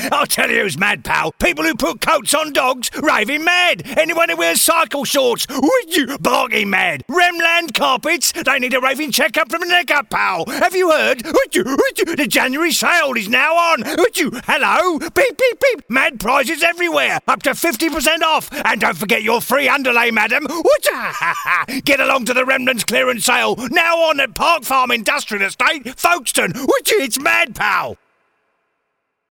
I'll tell you who's mad, pal. People who put coats on dogs, raving mad. Anyone who wears cycle shorts, barking mad. Remland carpets, they need a raving checkup from the neck up, pal. Have you heard? The January sale is now on. Hello? Beep, beep, beep. Mad prizes everywhere. Up to 50% off. And don't forget your free underlay, madam. Get along to the Remnants clearance sale. Now on at Park Farm Industrial Estate, Folkestone. It's mad, pal.